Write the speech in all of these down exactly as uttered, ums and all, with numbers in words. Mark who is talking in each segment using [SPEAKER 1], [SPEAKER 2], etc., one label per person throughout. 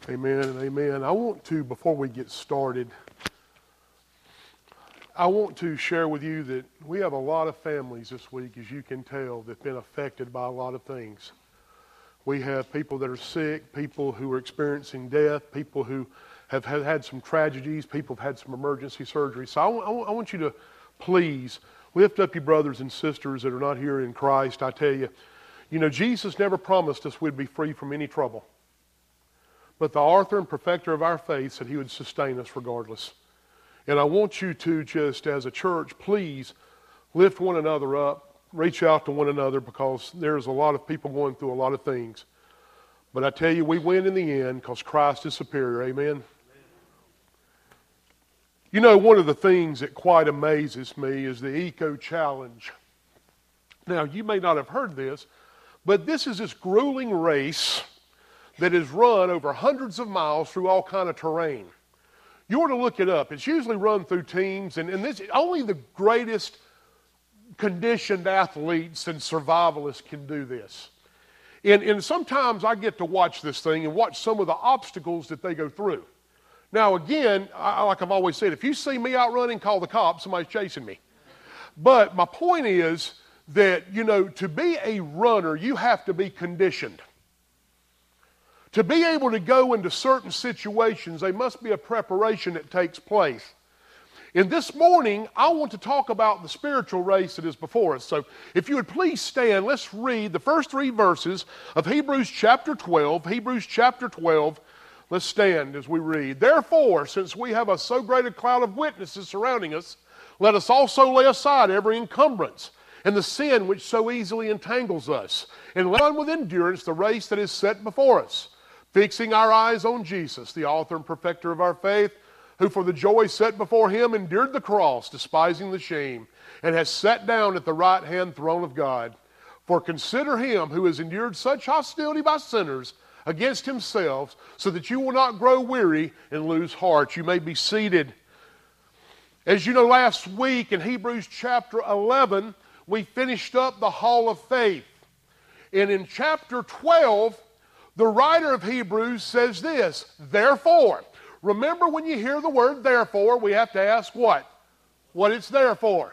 [SPEAKER 1] Amen and amen. I want to, before we get started, I want to share with you that we have a lot of families this week, as you can tell, that have been affected by a lot of things. We have people that are sick, people who are experiencing death, people who have had some tragedies, people have had some emergency surgery. So I, I want you to please lift up your brothers and sisters that are not here in Christ. I tell you, you know, Jesus never promised us we'd be free from any trouble. But the author and perfecter of our faith said he would sustain us regardless. And I want you to just, as a church, please lift one another up, reach out to one another, because there's a lot of people going through a lot of things. But I tell you, we win in the end because Christ is superior. Amen? Amen. You know, one of the things that quite amazes me is the Eco Challenge. Now, you may not have heard this, but this is this grueling race that is run over hundreds of miles through all kind of terrain. You ought to look it up. It's usually run through teams, and, and this only the greatest conditioned athletes and survivalists can do this. And, and sometimes I get to watch this thing and watch some of the obstacles that they go through. Now again, I, like I've always said, if you see me out running, call the cops, somebody's chasing me. But my point is that, you know, to be a runner, you have to be conditioned. To be able to go into certain situations, there must be a preparation that takes place. And this morning, I want to talk about the spiritual race that is before us. So if you would please stand, let's read the first three verses of Hebrews chapter twelve. Hebrews chapter twelve. Let's stand as we read. Therefore, since we have a so great a cloud of witnesses surrounding us, let us also lay aside every encumbrance and the sin which so easily entangles us, and let on with endurance the race that is set before us, fixing our eyes on Jesus, the author and perfecter of our faith, who for the joy set before him endured the cross, despising the shame, and has sat down at the right hand throne of God. For consider him who has endured such hostility by sinners against himself, so that you will not grow weary and lose heart. You may be seated. As you know, last week in Hebrews chapter eleven, we finished up the Hall of Faith. And in chapter twelve, the writer of Hebrews says this, therefore. Remember, when you hear the word therefore, we have to ask what? What it's there for.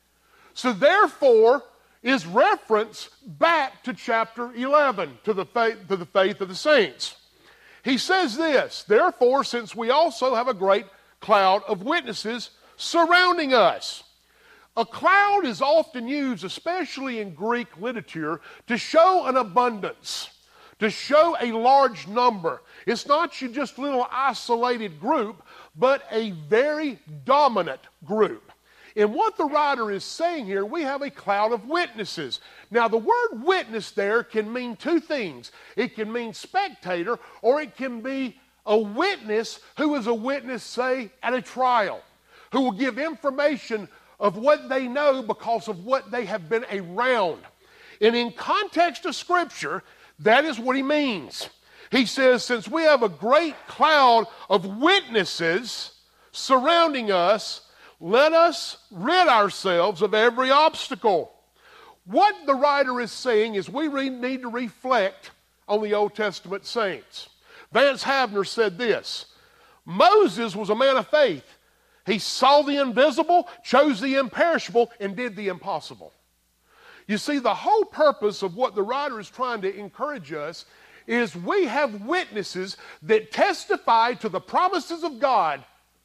[SPEAKER 1] So therefore is reference back to chapter eleven, to the faith, to the faith of the saints. He says this, therefore, since we also have a great cloud of witnesses surrounding us. A cloud is often used, especially in Greek literature, to show an abundance, to show a large number. It's not just a little isolated group, but a very dominant group. And what the writer is saying here, we have a cloud of witnesses. Now, the word witness there can mean two things. It can mean spectator, or it can be a witness who is a witness, say, at a trial, who will give information of what they know because of what they have been around. And in context of Scripture, that is what he means. He says, since we have a great cloud of witnesses surrounding us, let us rid ourselves of every obstacle. What the writer is saying is we re- need to reflect on the Old Testament saints. Vance Havner said this, Moses was a man of faith. He saw the invisible, chose the imperishable, and did the impossible. You see, the whole purpose of what the writer is trying to encourage us is we have witnesses that testify to the promises of God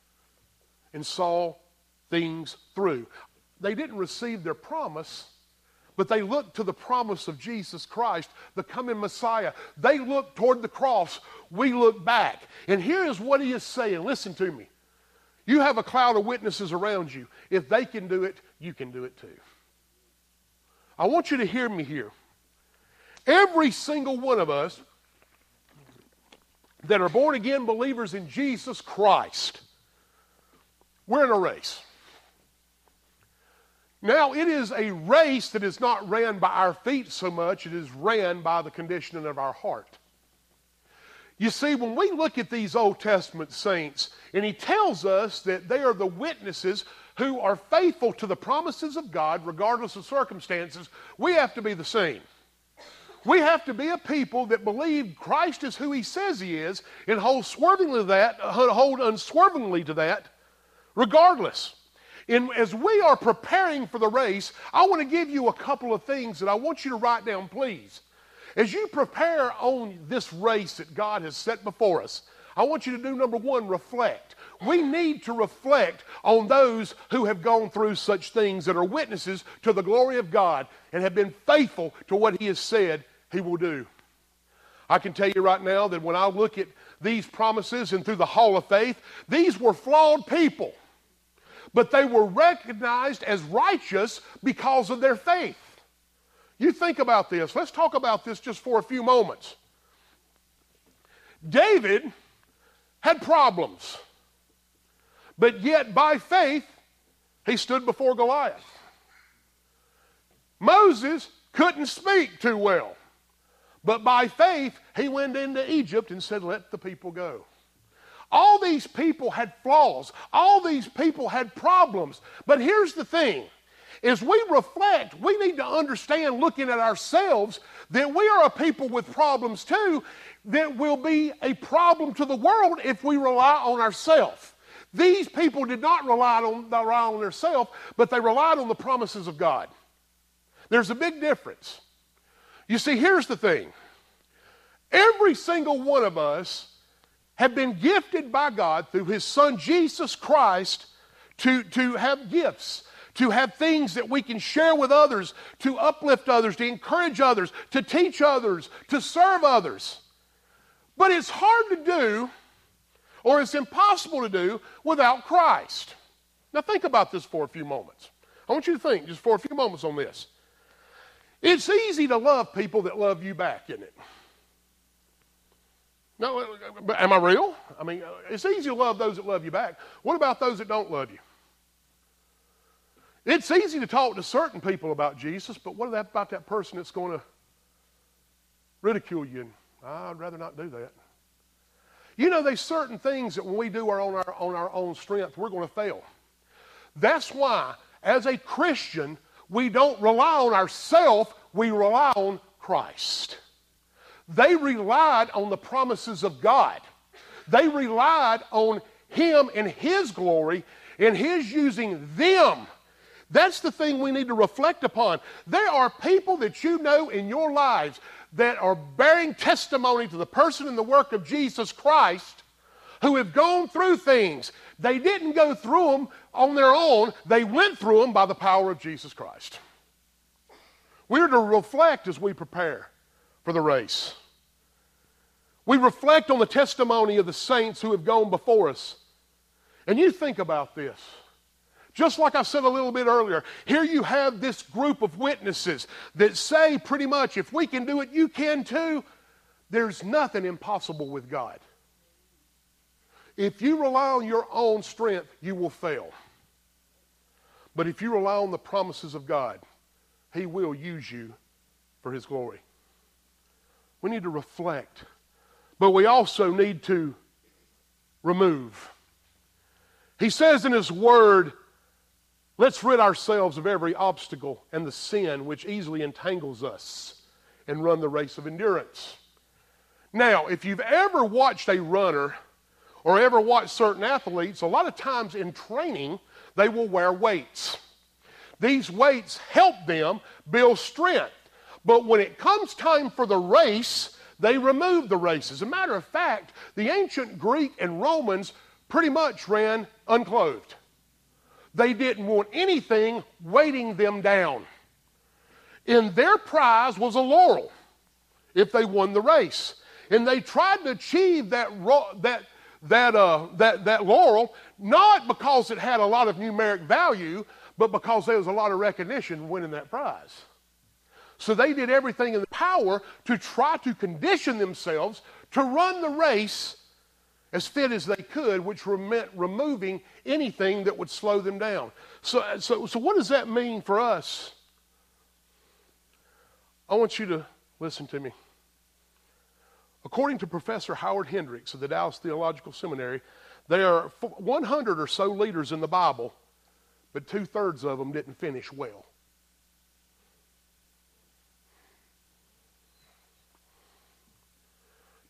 [SPEAKER 1] and saw things through. They didn't receive their promise, but they looked to the promise of Jesus Christ, the coming Messiah. They looked toward the cross. We look back. And here is what he is saying. Listen to me. You have a cloud of witnesses around you. If they can do it, you can do it too. I want you to hear me here. Every single one of us that are born again believers in Jesus Christ, we're in a race. Now, it is a race that is not ran by our feet so much, it is ran by the conditioning of our heart. You see, when we look at these Old Testament saints, and he tells us that they are the witnesses who are faithful to the promises of God regardless of circumstances, we have to be the same. We have to be a people that believe Christ is who he says he is and hold swervingly to that, hold unswervingly to that, regardless. And as we are preparing for the race, I want to give you a couple of things that I want you to write down, please. As you prepare on this race that God has set before us, I want you to do, number one, reflect. We need to reflect on those who have gone through such things, that are witnesses to the glory of God and have been faithful to what he has said he will do. I can tell you right now that when I look at these promises and through the hall of faith, these were flawed people, but they were recognized as righteous because of their faith. You think about this. Let's talk about this just for a few moments. David had problems, but yet by faith he stood before Goliath. Moses couldn't speak too well, but by faith he went into Egypt and said, let the people go. All these people had flaws. All these people had problems. But here's the thing. As we reflect, we need to understand, looking at ourselves, that we are a people with problems too, that will be a problem to the world if we rely on ourselves. These people did not rely on, rely on themselves, but they relied on the promises of God. There's a big difference. You see, here's the thing. Every single one of us have been gifted by God through his son Jesus Christ to, to have gifts, to have things that we can share with others, to uplift others, to encourage others, to teach others, to serve others. But it's hard to do, or it's impossible to do, without Christ. Now think about this for a few moments. I want you to think just for a few moments on this. It's easy to love people that love you back, isn't it? No, am I real? I mean, it's easy to love those that love you back. What about those that don't love you? It's easy to talk to certain people about Jesus, but what about that person that's going to ridicule you? And I'd rather not do that. You know, there's certain things that when we do our own, our, on our own strength, we're going to fail. That's why, as a Christian, we don't rely on ourselves, we rely on Christ. They relied on the promises of God. They relied on him and his glory and his using them. That's the thing we need to reflect upon. There are people that you know in your lives that are bearing testimony to the person and the work of Jesus Christ, who have gone through things. They didn't go through them on their own. They went through them by the power of Jesus Christ. We're to reflect as we prepare for the race. We reflect on the testimony of the saints who have gone before us. And you think about this. Just like I said a little bit earlier, here you have this group of witnesses that say pretty much, if we can do it, you can too. There's nothing impossible with God. If you rely on your own strength, you will fail. But if you rely on the promises of God, he will use you for his glory. We need to reflect, but we also need to remove. He says in his word, let's rid ourselves of every obstacle and the sin which easily entangles us and run the race of endurance. Now, if you've ever watched a runner or ever watched certain athletes, a lot of times in training, they will wear weights. These weights help them build strength. But when it comes time for the race, they remove the race. As a matter of fact, the ancient Greek and Romans pretty much ran unclothed. They didn't want anything weighting them down. And their prize was a laurel if they won the race. And they tried to achieve that, that, that, uh, that, that laurel, not because it had a lot of numeric value, but because there was a lot of recognition winning that prize. So they did everything in their power to try to condition themselves to run the race as fit as they could, which meant removing anything that would slow them down. So, so, so what does that mean for us? I want you to listen to me. According to Professor Howard Hendricks of the Dallas Theological Seminary, there are one hundred or so leaders in the Bible, but two-thirds of them didn't finish well.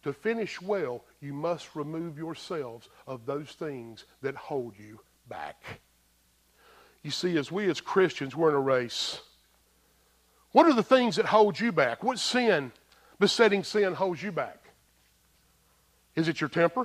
[SPEAKER 1] To finish well, you must remove yourselves of those things that hold you back. You see, as we as Christians, we're in a race. What are the things that hold you back? What sin, besetting sin, holds you back? Is it your temper?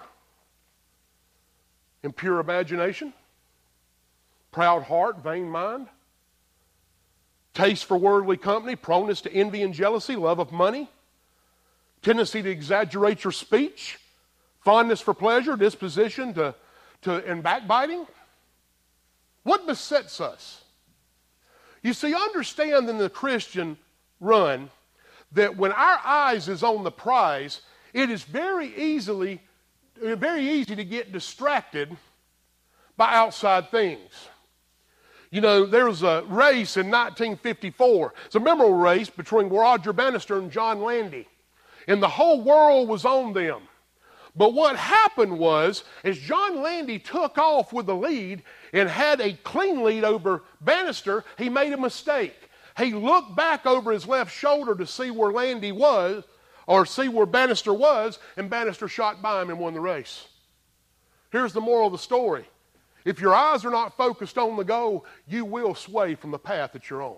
[SPEAKER 1] Impure imagination? Proud heart, vain mind? Taste for worldly company? Proneness to envy and jealousy? Love of money? Tendency to exaggerate your speech? Fondness for pleasure? Disposition to, to and backbiting? What besets us? You see, understand in the Christian run that when our eyes is on the prize, it is very easily, very easy to get distracted by outside things. You know, there was a race in nineteen fifty-four. It's a memorable race between Roger Bannister and John Landy. And the whole world was on them. But what happened was, as John Landy took off with the lead and had a clean lead over Bannister, he made a mistake. He looked back over his left shoulder to see where Landy was, or see where Bannister was, and Bannister shot by him and won the race. Here's the moral of the story. If your eyes are not focused on the goal, you will sway from the path that you're on.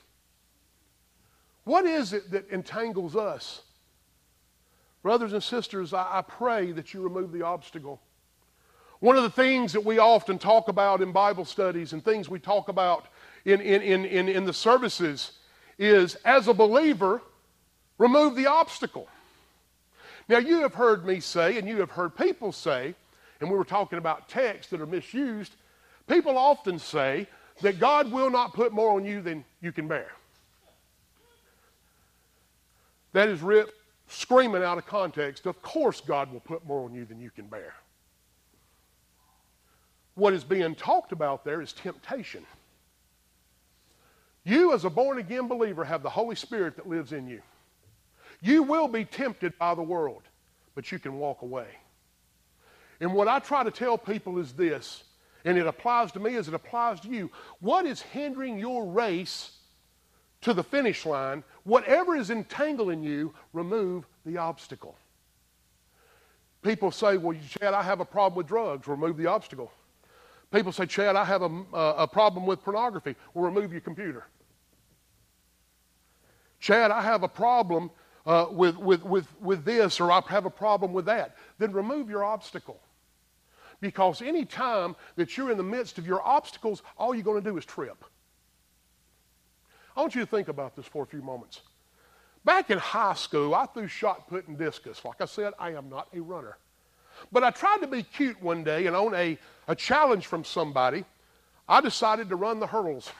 [SPEAKER 1] What is it that entangles us? Brothers and sisters, I, I pray that you remove the obstacle. One of the things that we often talk about in Bible studies and things we talk about in, in, in, in, in the services is, as a believer, remove the obstacle. Now, you have heard me say, and you have heard people say, and we were talking about texts that are misused, people often say that God will not put more on you than you can bear. That is ripped, screaming out of context. Of course God will put more on you than you can bear. What is being talked about there is temptation. You as a born-again believer have the Holy Spirit that lives in you. You will be tempted by the world, but you can walk away. And what I try to tell people is this, and it applies to me as it applies to you. What is hindering your race to the finish line? Whatever is entangling you, remove the obstacle. People say, well, Chad, I have a problem with drugs. Remove the obstacle. People say, Chad, I have a, a problem with pornography. Well, remove your computer. Chad, I have a problem uh, with, with, with, with this, or I have a problem with that. Then remove your obstacle. Because any time that you're in the midst of your obstacles, all you're going to do is trip. I want you to think about this for a few moments. Back in high school, I threw shot put and discus. Like I said, I am not a runner. But I tried to be cute one day, and on a, a challenge from somebody, I decided to run the hurdles.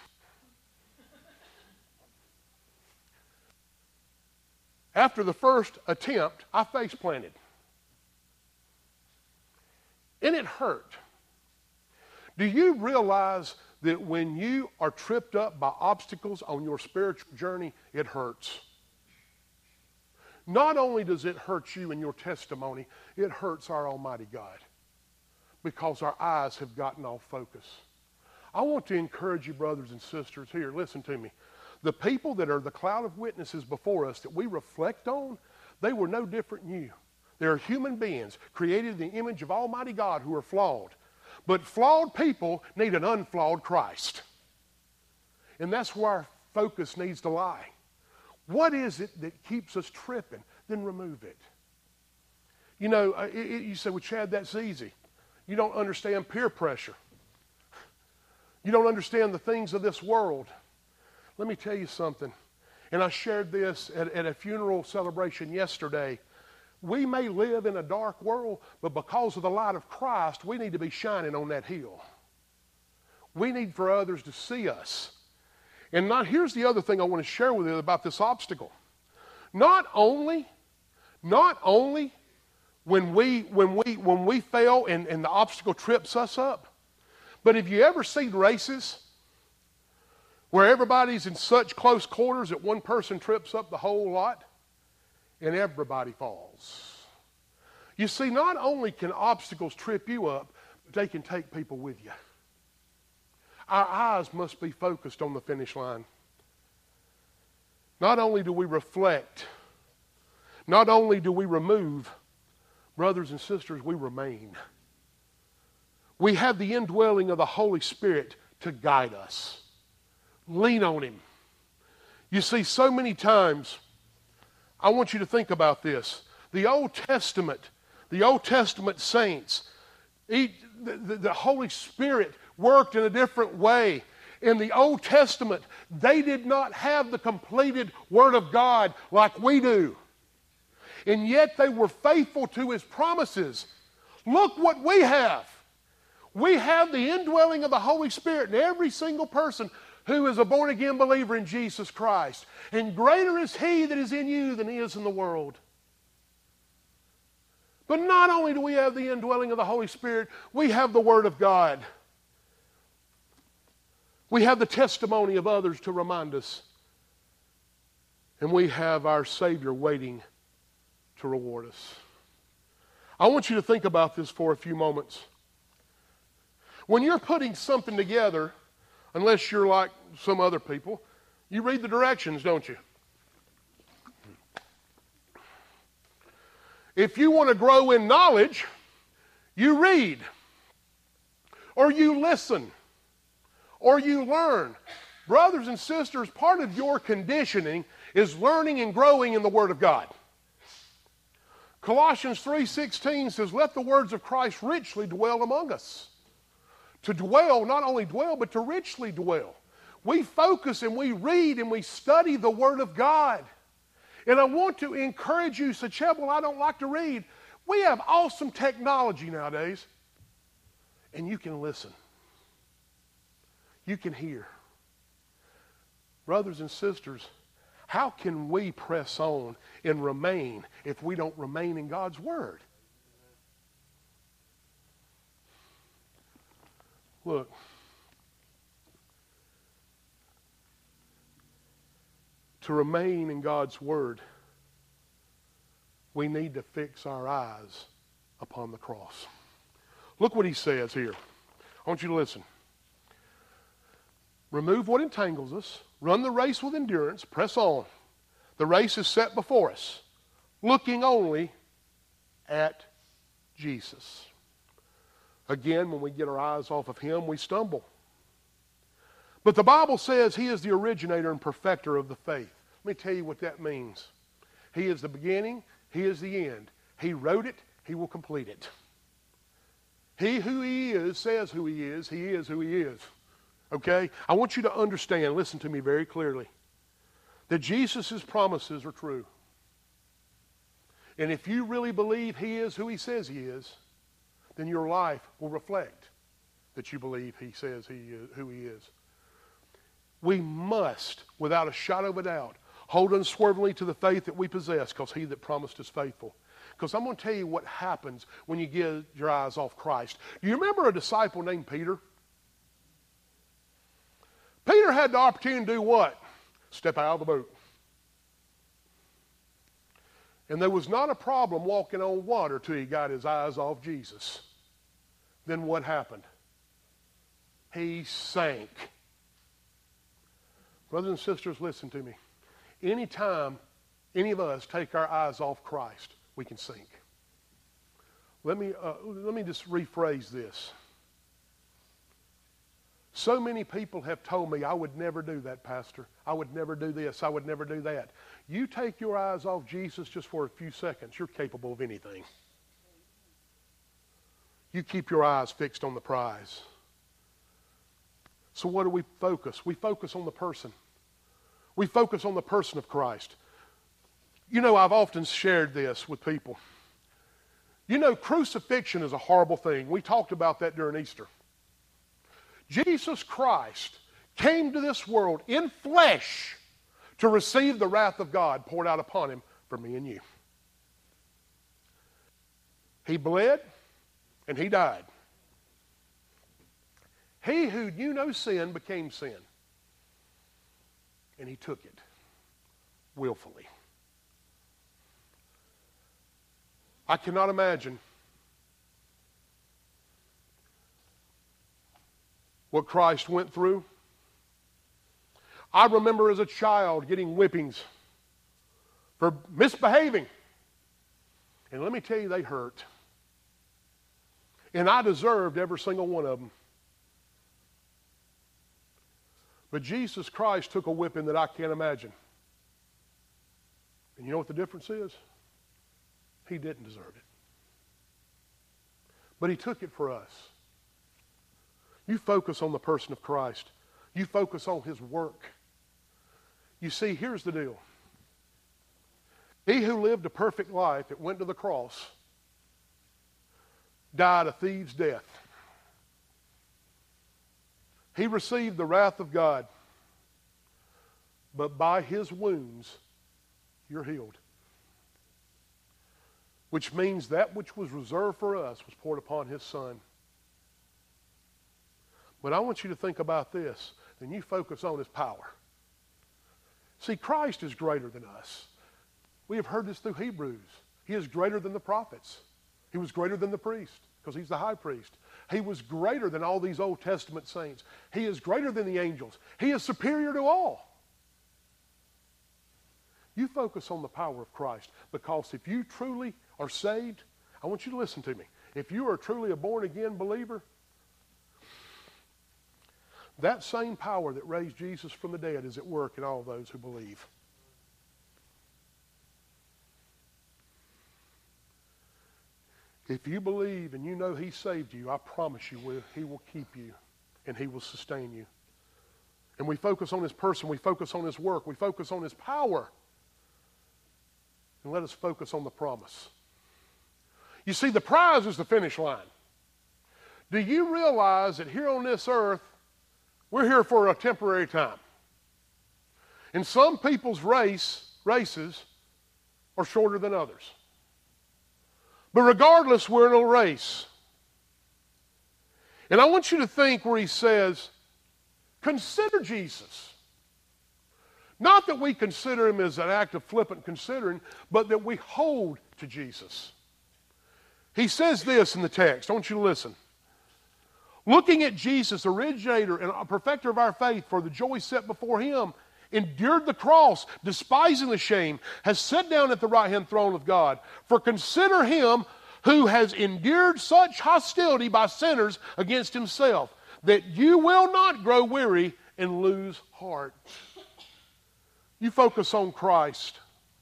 [SPEAKER 1] After the first attempt, I face planted. And it hurt. Do you realize that when you are tripped up by obstacles on your spiritual journey, it hurts? Not only does it hurt you in your testimony, it hurts our Almighty God because our eyes have gotten off focus. I want to encourage you, brothers and sisters, here, listen to me. The people that are the cloud of witnesses before us that we reflect on, they were no different than you. They are human beings created in the image of Almighty God who are flawed. But flawed people need an unflawed Christ. And that's where our focus needs to lie. What is it that keeps us tripping? Then remove it. You know, it, it, you say, well, Chad, that's easy. You don't understand peer pressure. You don't understand the things of this world. Let me tell you something. And I shared this at, at a funeral celebration yesterday. We may live in a dark world, but because of the light of Christ, we need to be shining on that hill. We need for others to see us. And not, here's the other thing I want to share with you about this obstacle. Not only, not only when we when we when we fail and, and the obstacle trips us up, but have you ever seen races where everybody's in such close quarters that one person trips up the whole lot and everybody falls? You see, not only can obstacles trip you up, but they can take people with you. Our eyes must be focused on the finish line. Not only do we reflect, not only do we remove brothers and sisters, we remain. We have the indwelling of the Holy Spirit to guide us. Lean on Him. You see, so many times, I want you to think about this. The Old Testament, the Old Testament saints, each, the, the, the Holy Spirit worked in a different way. In the Old Testament, they did not have the completed Word of God like we do. And yet they were faithful to His promises. Look what we have. We have the indwelling of the Holy Spirit in every single person who is a born-again believer in Jesus Christ. And greater is He that is in you than He is in the world. But not only do we have the indwelling of the Holy Spirit, we have the Word of God. We have the testimony of others to remind us. And we have our Savior waiting to reward us. I want you to think about this for a few moments. When you're putting something together, unless you're like some other people, you read the directions, don't you? If you want to grow in knowledge, you read, or you listen, or you learn. Brothers and sisters, part of your conditioning is learning and growing in the Word of God. Colossians three sixteen says, let the words of Christ richly dwell among us. To dwell, not only dwell, but to richly dwell. We focus and we read and we study the Word of God. And I want to encourage you, say, Chad, well, I don't like to read. We have awesome technology nowadays. And you can listen. You can hear. Brothers and sisters, how can we press on and remain if we don't remain in God's Word? Look, to remain in God's Word, we need to fix our eyes upon the cross. Look what He says here. I want you to listen. Remove what entangles us, run the race with endurance, press on. The race is set before us, looking only at Jesus. Again, when we get our eyes off of Him, we stumble. But the Bible says He is the originator and perfecter of the faith. Let me tell you what that means. He is the beginning, He is the end. He wrote it, He will complete it. He who He is says who He is, He is who He is. Okay? I want you to understand, listen to me very clearly, that Jesus' promises are true. And if you really believe He is who He says He is, then your life will reflect that you believe He says He is who He is. We must, without a shadow of a doubt, hold unswervingly to the faith that we possess, because He that promised is faithful. Because I'm going to tell you what happens when you get your eyes off Christ. Do you remember a disciple named Peter? Peter had the opportunity to do what? Step out of the boat. And there was not a problem walking on water till he got his eyes off Jesus. Then what happened? He sank. Brothers and sisters, listen to me. Anytime any of us take our eyes off Christ, we can sink. Let me, uh, let me just rephrase this. So many people have told me, I would never do that, Pastor. I would never do this. I would never do that. You take your eyes off Jesus just for a few seconds, you're capable of anything. You keep your eyes fixed on the prize. So what do we focus? We focus on the person. We focus on the person of Christ. You know, I've often shared this with people. You know, crucifixion is a horrible thing. We talked about that during Easter. Jesus Christ came to this world in flesh to receive the wrath of God poured out upon Him for me and you. He bled and He died. He who knew no sin became sin. And He took it willfully. I cannot imagine what Christ went through. I remember as a child getting whippings for misbehaving. And let me tell you, they hurt. And I deserved every single one of them. But Jesus Christ took a whipping that I can't imagine. And you know what the difference is? He didn't deserve it. But he took it for us. You focus on the person of Christ. You focus on his work. You see, here's the deal. He who lived a perfect life that went to the cross died a thief's death. He received the wrath of God. But by his wounds, you're healed. Which means that which was reserved for us was poured upon his Son. But I want you to think about this, and you focus on his power. See, Christ is greater than us. We have heard this through Hebrews. He is greater than the prophets. He was greater than the priest, because he's the high priest. He was greater than all these Old Testament saints. He is greater than the angels. He is superior to all. You focus on the power of Christ, because if you truly are saved, I want you to listen to me. If you are truly a born-again believer, that same power that raised Jesus from the dead is at work in all those who believe. If you believe and you know he saved you, I promise you will, he will keep you and he will sustain you. And we focus on his person, we focus on his work, we focus on his power. And let us focus on the promise. You see, the prize is the finish line. Do you realize that here on this earth, we're here for a temporary time? And some people's race, races are shorter than others. But regardless, we're in a race. And I want you to think where he says, consider Jesus. Not that we consider him as an act of flippant considering, but that we hold to Jesus. He says this in the text. I want you to listen. Looking at Jesus, originator and perfecter of our faith, for the joy set before him, endured the cross, despising the shame, has sat down at the right-hand throne of God. For consider him who has endured such hostility by sinners against himself, that you will not grow weary and lose heart. You focus on Christ.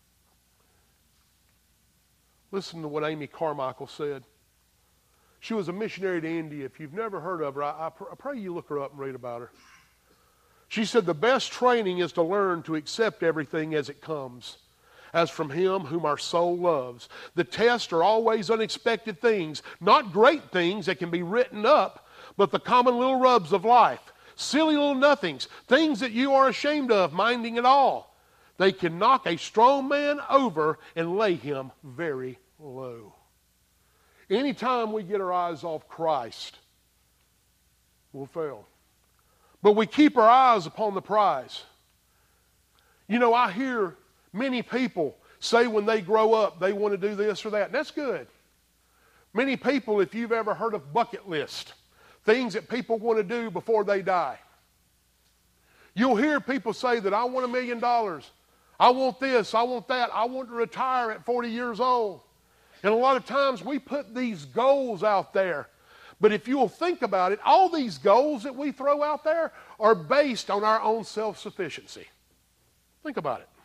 [SPEAKER 1] Listen to what Amy Carmichael said. She was a missionary to India. If you've never heard of her, I, I pray you look her up and read about her. She said, the best training is to learn to accept everything as it comes, as from him whom our soul loves. The tests are always unexpected things, not great things that can be written up, but the common little rubs of life, silly little nothings, things that you are ashamed of, minding it all. They can knock a strong man over and lay him very low. Anytime we get our eyes off Christ, we'll fail. But we keep our eyes upon the prize. You know, I hear many people say when they grow up they want to do this or that. And that's good. Many people, if you've ever heard of bucket list, things that people want to do before they die. You'll hear people say that I want a million dollars. I want this, I want that. I want to retire at forty years old. And a lot of times we put these goals out there. But if you'll think about it, all these goals that we throw out there are based on our own self-sufficiency. Think about it.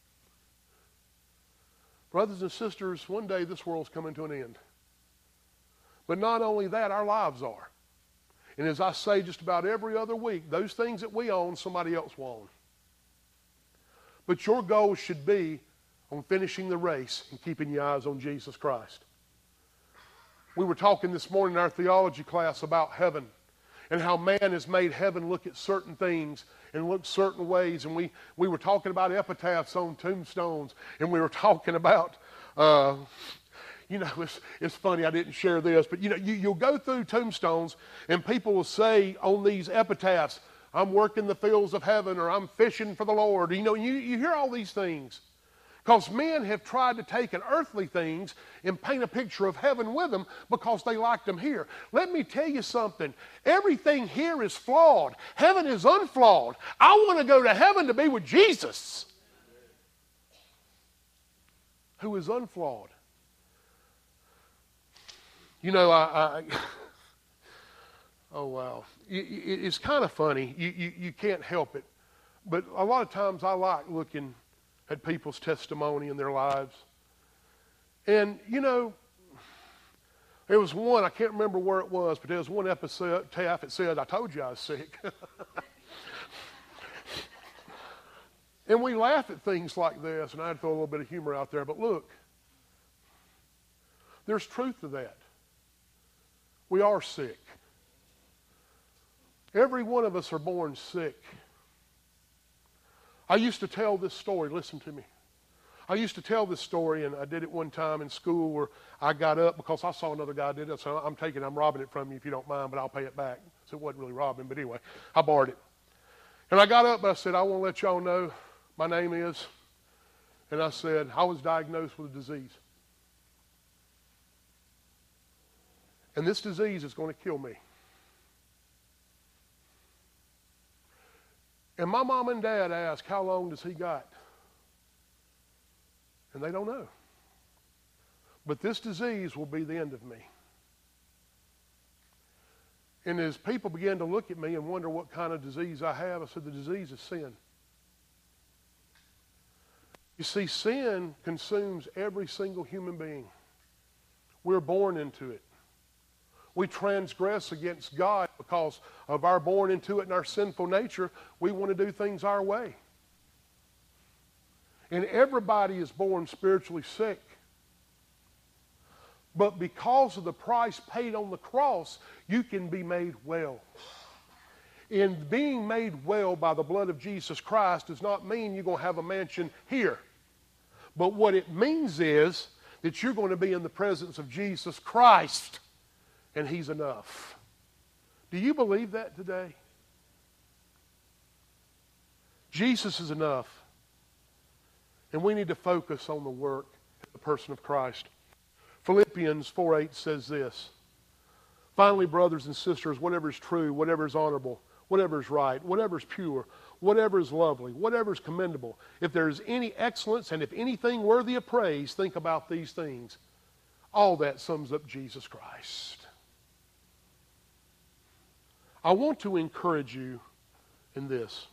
[SPEAKER 1] Brothers and sisters, one day this world's coming to an end. But not only that, our lives are. And as I say just about every other week, those things that we own, somebody else will own. But your goal should be on finishing the race and keeping your eyes on Jesus Christ. We were talking this morning in our theology class about heaven and how man has made heaven look at certain things and look certain ways. And we, we were talking about epitaphs on tombstones, and we were talking about, uh, you know, it's, it's funny, I didn't share this, but you know, you, you'll go through tombstones and people will say on these epitaphs, I'm working the fields of heaven, or I'm fishing for the Lord. You know, you, you hear all these things. Because men have tried to take an earthly things and paint a picture of heaven with them because they like them here. Let me tell you something. Everything here is flawed. Heaven is unflawed. I want to go to heaven to be with Jesus, who is unflawed. You know, I, I oh wow, it's kind of funny. You, you you can't help it, but a lot of times I like looking at people's testimony in their lives, and you know, there was one I can't remember where it was, but there was one episode that said, "I told you I was sick." And we laugh at things like this, and I'd throw a little bit of humor out there, but look, there's truth to that. We are sick. Every one of us are born sick. I used to tell this story, listen to me. I used to tell this story, and I did it one time in school where I got up because I saw another guy did it, so I'm taking, I'm robbing it from you if you don't mind, but I'll pay it back. So it wasn't really robbing, but anyway, I borrowed it. And I got up and I said, I want to let y'all know my name is, and I said, I was diagnosed with a disease. And this disease is going to kill me. And my mom and dad asked, how long does he got? And they don't know. But this disease will be the end of me. And as people began to look at me and wonder what kind of disease I have, I said, the disease is sin. You see, sin consumes every single human being. We're born into it. We transgress against God because of our born into it and our sinful nature. We want to do things our way. And everybody is born spiritually sick. But because of the price paid on the cross, you can be made well. And being made well by the blood of Jesus Christ does not mean you're going to have a mansion here. But what it means is that you're going to be in the presence of Jesus Christ, and He's enough. Do you believe that today? Jesus is enough. And we need to focus on the work of the person of Christ. Philippians four eight says this, finally, brothers and sisters, whatever is true, whatever is honorable, whatever is right, whatever is pure, whatever is lovely, whatever is commendable, if there is any excellence and if anything worthy of praise, think about these things. All that sums up Jesus Christ. I want to encourage you in this.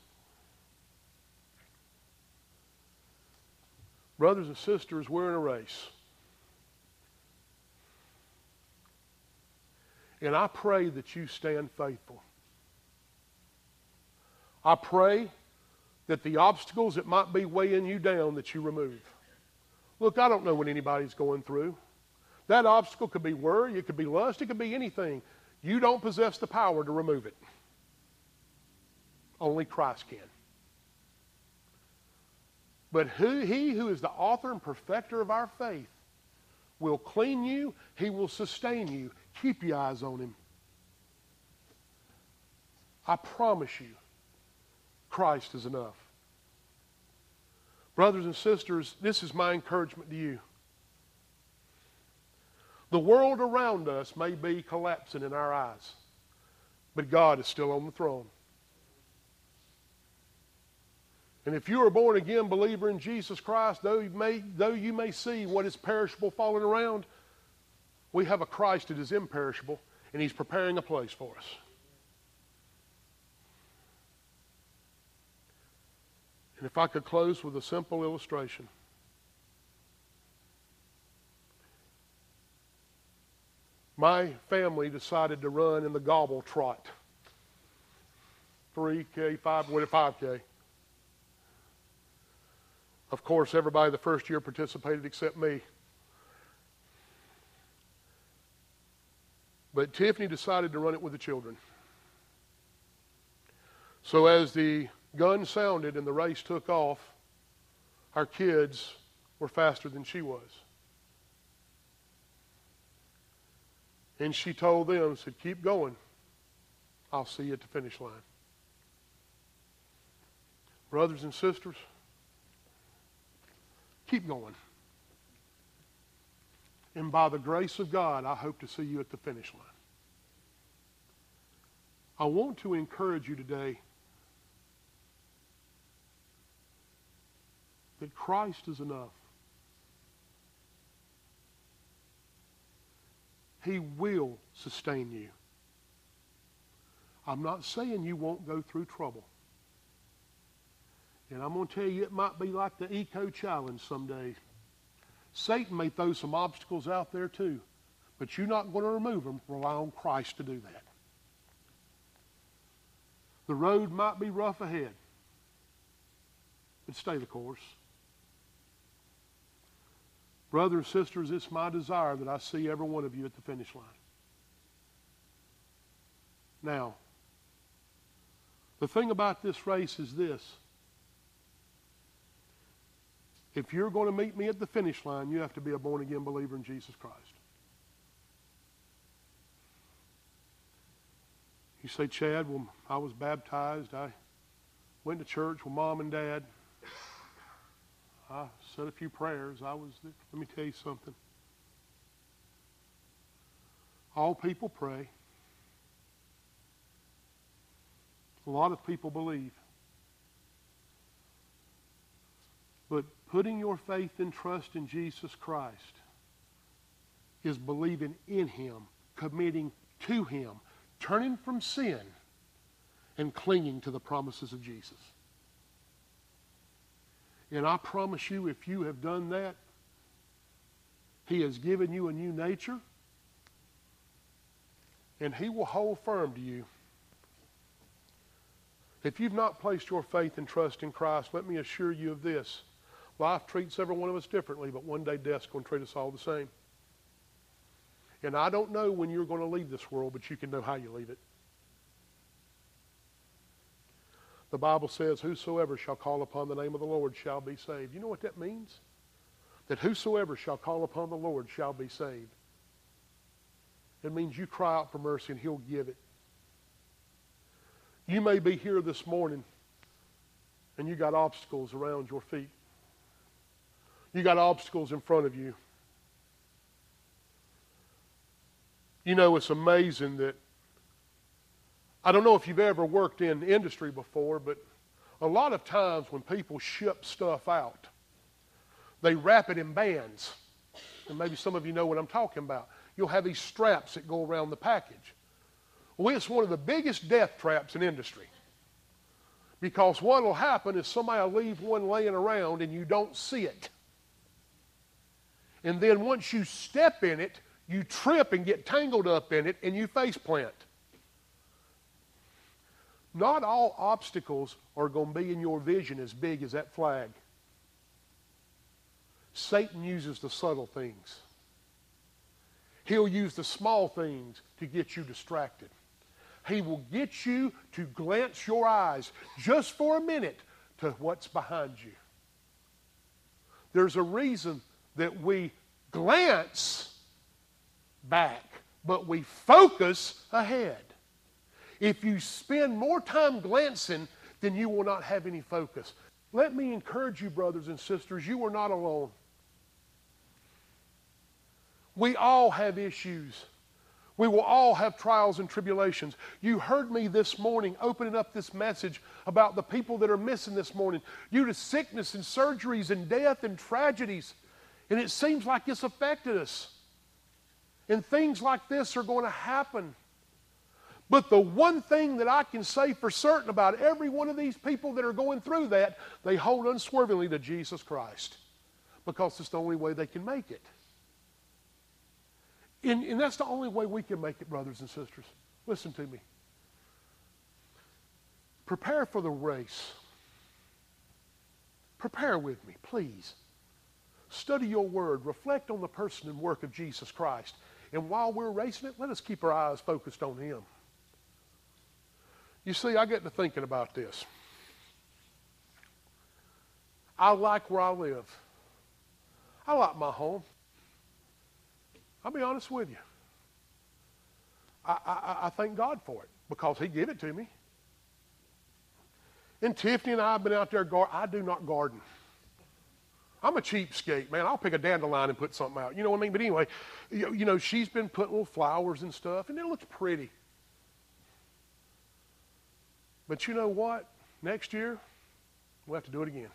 [SPEAKER 1] Brothers and sisters, we're in a race. And I pray that you stand faithful. I pray that the obstacles that might be weighing you down that you remove. Look, I don't know what anybody's going through. That obstacle could be worry, it could be lust, it could be anything. You don't possess the power to remove it. Only Christ can. But who, He who is the author and perfecter of our faith will clean you, He will sustain you. Keep your eyes on Him. I promise you, Christ is enough. Brothers and sisters, this is my encouragement to you. The world around us may be collapsing in our eyes, but God is still on the throne. And if you are a born-again believer in Jesus Christ, though you, may, though you may see what is perishable falling around, we have a Christ that is imperishable, and He's preparing a place for us. And if I could close with a simple illustration. My family decided to run in the gobble trot. three K, five, five K. Of course, everybody the first year participated except me. But Tiffany decided to run it with the children. So as the gun sounded and the race took off, our kids were faster than she was. And she told them, said, keep going. I'll see you at the finish line. Brothers and sisters, keep going. And by the grace of God, I hope to see you at the finish line. I want to encourage you today that Christ is enough. He will sustain you. I'm not saying you won't go through trouble. And I'm going to tell you, it might be like the Eco Challenge someday. Satan may throw some obstacles out there too, but you're not going to remove them. Rely on Christ to do that. The road might be rough ahead, but stay the course. Brothers and sisters, it's my desire that I see every one of you at the finish line. Now, the thing about this race is this. If you're going to meet me at the finish line, you have to be a born-again believer in Jesus Christ. You say, Chad, well, I was baptized. I went to church with Mom and Dad. I said a few prayers. I was there. Let me tell you something. All people pray. A lot of people believe. But putting your faith and trust in Jesus Christ is believing in Him, committing to Him, turning from sin, and clinging to the promises of Jesus. And I promise you, if you have done that, He has given you a new nature, and He will hold firm to you. If you've not placed your faith and trust in Christ, let me assure you of this. Life treats every one of us differently, but one day death's going to treat us all the same. And I don't know when you're going to leave this world, but you can know how you leave it. The Bible says, whosoever shall call upon the name of the Lord shall be saved. You know what that means? That whosoever shall call upon the Lord shall be saved. It means you cry out for mercy and He'll give it. You may be here this morning and you got obstacles around your feet. You got obstacles in front of you. You know, it's amazing that, I don't know if you've ever worked in industry before, but a lot of times when people ship stuff out, they wrap it in bands. And maybe some of you know what I'm talking about. You'll have these straps that go around the package. Well, it's one of the biggest death traps in industry. Because what will happen is somebody will leave one laying around and you don't see it. And then once you step in it, you trip and get tangled up in it and you face plant. Not all obstacles are going to be in your vision as big as that flag. Satan uses the subtle things. He'll use the small things to get you distracted. He will get you to glance your eyes just for a minute to what's behind you. There's a reason that we glance back, but we focus ahead. If you spend more time glancing, then you will not have any focus. Let me encourage you, brothers and sisters, you are not alone. We all have issues. We will all have trials and tribulations. You heard me this morning opening up this message about the people that are missing this morning due to sickness and surgeries and death and tragedies. And it seems like it's affected us. And things like this are going to happen. But the one thing that I can say for certain about every one of these people that are going through that, they hold unswervingly to Jesus Christ. Because it's the only way they can make it. And, and that's the only way we can make it, brothers and sisters. Listen to me. Prepare for the race. Prepare with me, please. Study your word. Reflect on the person and work of Jesus Christ. And while we're racing it, let us keep our eyes focused on Him. You see, I get to thinking about this. I like where I live. I like my home. I'll be honest with you. I, I, I thank God for it because He gave it to me. And Tiffany and I have been out there gardening. I do not garden. I'm a cheapskate, man. I'll pick a dandelion and put something out. You know what I mean? But anyway, you, you know, she's been putting little flowers and stuff, and it looks pretty. But you know what? Next year, we'll have to do it again.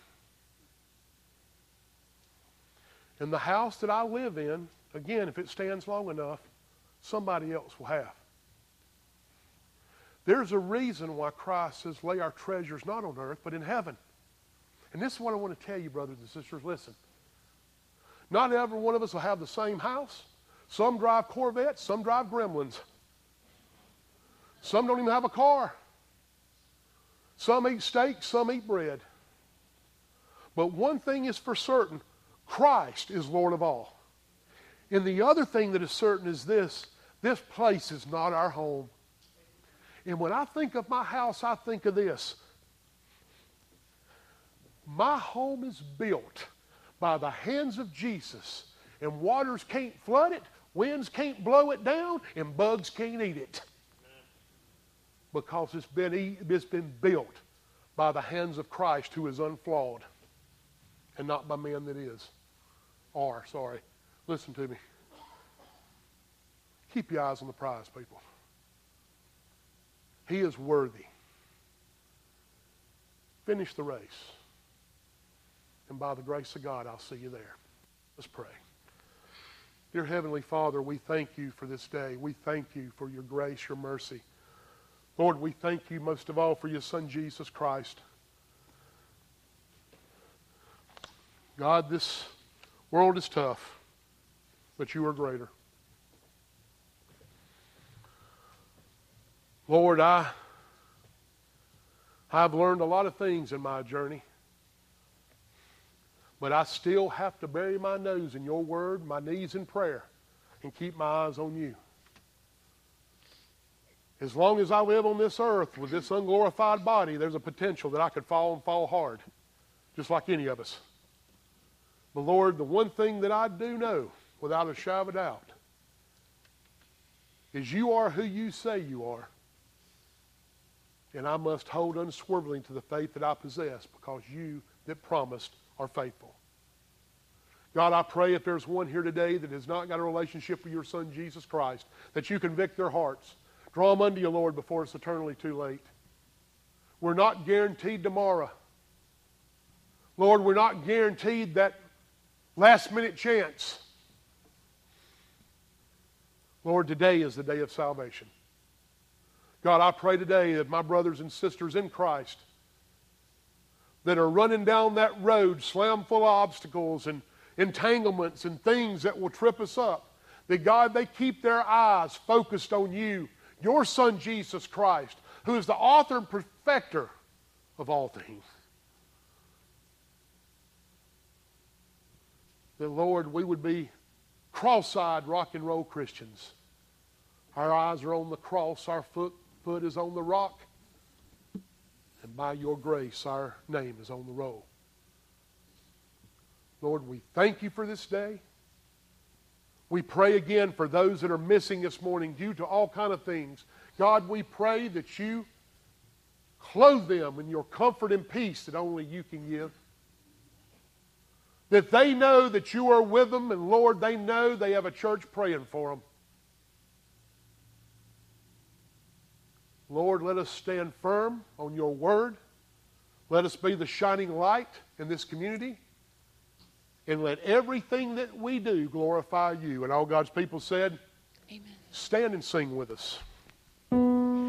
[SPEAKER 1] And the house that I live in, again, if it stands long enough, somebody else will have. There's a reason why Christ says, lay our treasures not on earth, but in heaven. And this is what I want to tell you, brothers and sisters. Listen. Not every one of us will have the same house. Some drive Corvettes, some drive Gremlins. Some don't even have a car. Some eat steak, some eat bread. But one thing is for certain, Christ is Lord of all. And the other thing that is certain is this, this place is not our home. And when I think of my house, I think of this. My home is built by the hands of Jesus, and waters can't flood it, winds can't blow it down, and bugs can't eat it. Because it's been, it's been built by the hands of Christ, who is unflawed, and not by men that is. Are, sorry. Listen to me. Keep your eyes on the prize, people. He is worthy. Finish the race. And by the grace of God, I'll see you there. Let's pray. Dear Heavenly Father, we thank you for this day. We thank you for your grace, your mercy. Lord, we thank you most of all for your Son, Jesus Christ. God, this world is tough, but you are greater. Lord, I, I've learned a lot of things in my journey, but I still have to bury my nose in your word, my knees in prayer, and keep my eyes on you. As long as I live on this earth with this unglorified body, there's a potential that I could fall and fall hard, just like any of us. But Lord, the one thing that I do know, without a shadow of a doubt, is you are who you say you are. And I must hold unswervingly to the faith that I possess, because you that promised are faithful. God, I pray if there's one here today that has not got a relationship with your Son, Jesus Christ, that you convict their hearts. Draw them unto you, Lord, before it's eternally too late. We're not guaranteed tomorrow. Lord, we're not guaranteed that last-minute chance. Lord, today is the day of salvation. God, I pray today that my brothers and sisters in Christ that are running down that road slam full of obstacles and entanglements and things that will trip us up, that God, they keep their eyes focused on you, your Son Jesus Christ, who is the author and perfecter of all things. That, Lord, we would be cross-eyed rock and roll Christians. Our eyes are on the cross, our foot, foot is on the rock, and by your grace, our name is on the roll. Lord, we thank you for this day. We pray again for those that are missing this morning due to all kind of things. God, we pray that you clothe them in your comfort and peace that only you can give. That they know that you are with them, and Lord, they know they have a church praying for them. Lord, let us stand firm on your word. Let us be the shining light in this community. And let everything that we do glorify you. And all God's people said, amen. Stand and sing with us.